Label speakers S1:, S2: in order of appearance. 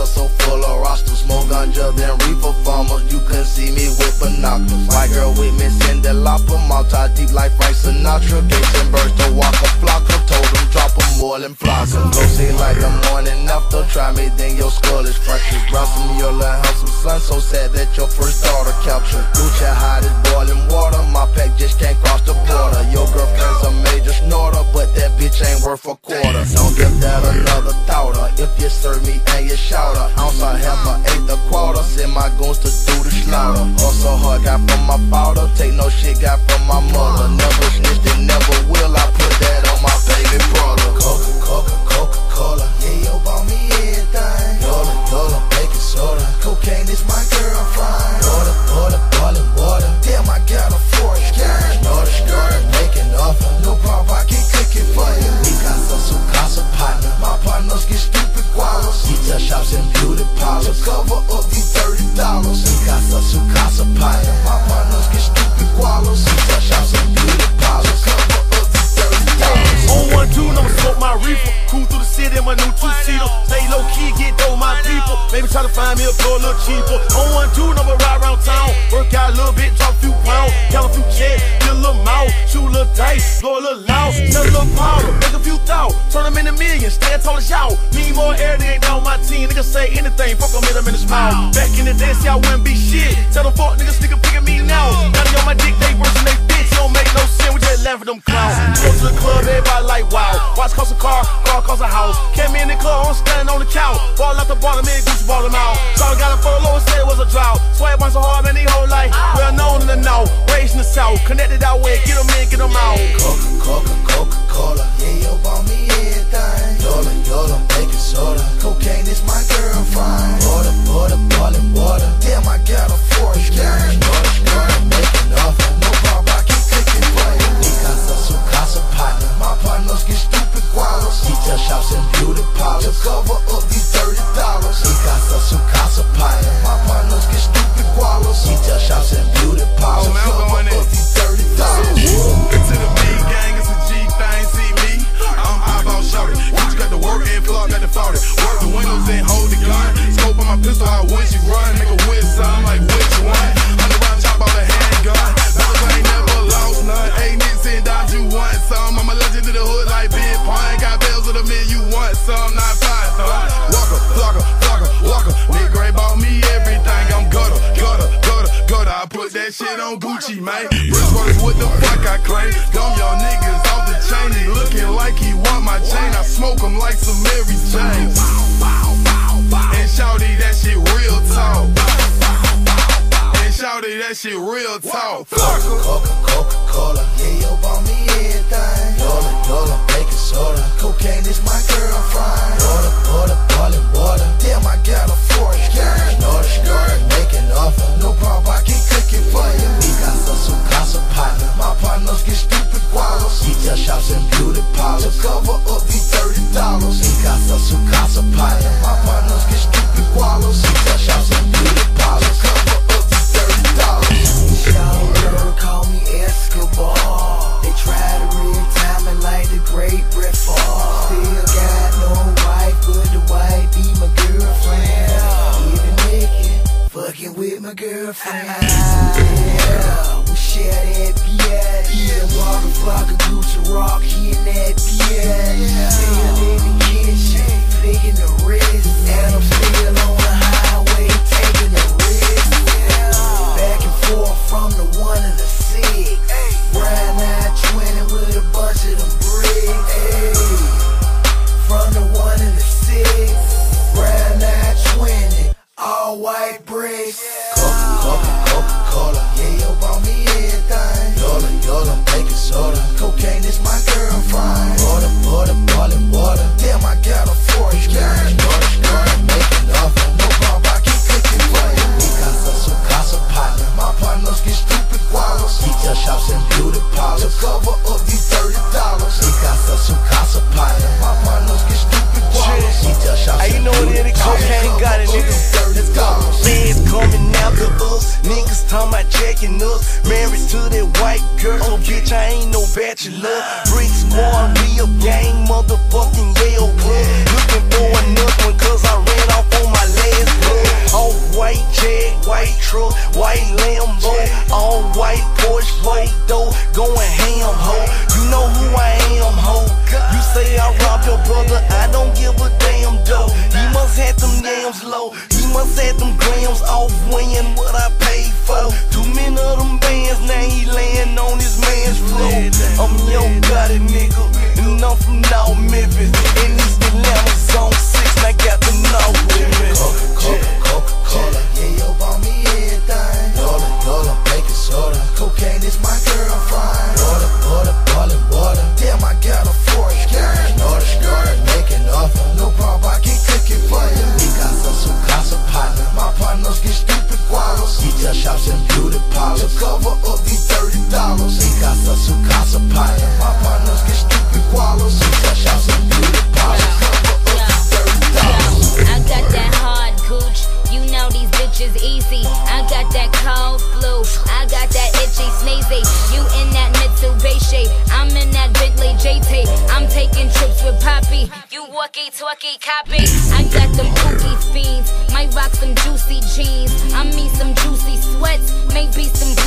S1: so full of rosters, more ganja than reefer farmers. You couldn't see me with binoculars. White girl with me, Cindy Lauper, multi deep like Frank Sinatra. Gates and birds to walk a flocker, told them drop 'em more than flocker. Go see like the morning after, try me then your skull is fractured. Blossom your little house of sun, so sad that your first daughter captured. Gucci hot as boiling water, my pack just can't cross the border. Your girlfriend's a major snorter, but that bitch ain't worth a quarter. Don't give that another thought. If you serve me and you shout her, ounce I have a eighth a quarter. Send my goons to do the slaughter. Also hard got from my father, take no shit got from my mother. Never snitched and never will, I put that on my baby brother. Coca-Cola, yeah, yo, bought me everything. Yola, baking soda, cocaine is my girlfriend. Water, boiling water, damn, I got a forest gang. Skirt, making offer, no problem, I can cook it for you. We got su casa partner, my partners get stupid gualos. Detail shops and beauty parlors, to cover up these $30. We got su casa partner, my partners get stupid gualos. Detail shops and beauty parlors, to cover up these $30.
S2: On 1-2, I'ma smoke my reefer. Cruise through the city in my new two-seater. Stay low key, get dough, my people. Maybe try to find me a floor a little cheaper. On 1-2, I'ma ride around town. Work out a little bit, drop a few pounds. Count a few checks, get a little mouth. Shoot a little dice, blow a little loud. Sell a little powder, make a few thou. Turn them into millions, stand tall as y'all. Need more air, they ain't down my team. Niggas say anything, fuck them, hit them in the smile. Back in the day, see I wouldn't be shit. Tell them fuck niggas, nigga picking me now. Now they on my dick, they worse than they bitch. Don't make no sense, we just laugh at them clowns. Go to the club, everybody like wow. Watch cost a car cost a house. Came in the club, I'm standing on the couch. Ball out the bottom, man, Gucci ball him out. Charlie got a photo and said it was a drought. Swag one so hard, man, he whole life. Well known in the north, raised in the south. Connected out way, get them in, get them out. Coca-Cola,
S1: yeah, yo, bought me everything. Yola, baking soda, cocaine is my girlfriend. Water, boiling water, damn, I got a forest gang. Skirt, making offer, no problem, I can cook it for you. We got su casa partner, my partners get stupid gualos. Detail shops and beauty parlors, to cover up these $30. We got su casa partner, my partners get stupid gualos. Detail shops and beauty parlors, to cover up these $30.
S3: To the big gang, it's a G thing, see me, I'm eyeball shorty. Bitch got the work and floor, got the 40. Work the windows and hold the gun. Scope on my pistol, I when she run. Make a whiz sound like which one? 100 round chop out a handgun. Fellas ain't never lost none. Hey, niggas and dodge, you want some. I'm a legend to the hood like Big Pine. Got bells of the men, you want some. Not fine, son. Walker. Nigga Gray bought me everything. I'm gutter. I put that shit on Gucci, man. Bridgewater's what the fuck I claim. Dumb y'all niggas off the chain. He looking like he want my chain. I smoke him like some Mary Jane. And shawty, that shit real talk. That shit real talk.
S1: Coca-Cola, yeah, yo, bought me everything. Yola, baking soda, cocaine is my girlfriend. Water, boiling water, damn, I got a forest gang. Skirt, making offer, no problem, I can cook it for you. We got su casa partner, my partners get stupid gualos. Detail shops and beauty parlors, to cover up these $30. We got su casa partner, my partners get stupid gualos. Detail shops and beauty parlors, to cover up these $30. Y'all call me Escobar. They try to re-time me like the great Brett Favre. Still got no wife, but the wife be my girlfriend. Even naked, fucking with my girlfriend. Yeah, we share that beer. Yeah, motherfucker, Gucci rock, he in that beer. Still in the kitchen, flicking the wrist. And I'm still on the highway, taking the risk. Back and forth from the 1 to the 6. Ride 920 with a bunch of them bricks. From the 1 to the 6. Ride 920, all white bricks. Coca-Cola, yeah, yo, bought me everything. Yola, baking soda, cocaine is my girlfriend. Water, boiling water, damn, I got a forest gang. Skirt, making offer, no problem, I can cook it for you. We got su casa partner, my partners get stupid gualos. Detail shops and beauty parlors, to cover up these $30. We got su casa partner, my partners get stupid gualos. Detail shops and beauty parlors, cocaine got it, niggas.
S2: feds coming after us. Niggas talking about checking us. Married to that white girl, so bitch, I ain't no bachelor. Bricks more, we a gang, motherfucking Yale club. Looking for another one, cause I ran off on my leg.
S1: truck, white Lambo, all white Porsche, Bordeaux, going ham, ho. You know who I am, ho. You say I robbed your brother, I don't give a damn, though. He must have them yams low, he must have them grams off weighing what I paid for. Too many of them bands, now he laying on his man's floor. I'm Yo Gotti, nigga, and I'm from North Memphis. And East Atlanta, Zone 6, and I got the North with me. Coca-Cola, yeah, yo, bought me everything. Yola, baking soda. Cocaine is my girlfriend. Water, boiling water. Damn, I got a forest gang. Order, making offer. No problem, I can cook it for you. We got some casa partner. My partners get stupid gualos. Retail shops and beauty parlors. To cover up these $30. We got some casa partner. My partners get stupid gualos. Retail shops and beauty parlors. Cover up these $30.
S4: I got that hard gooch. You know these bitches easy. I got that cold flu. I got that itchy sneezy. You in that Mitsubishi. I'm in that Bentley JT. I'm taking trips with Poppy. You walkie-talkie copy. I got them kooky fiends. Might rock some juicy jeans. I mean some juicy sweats. Maybe some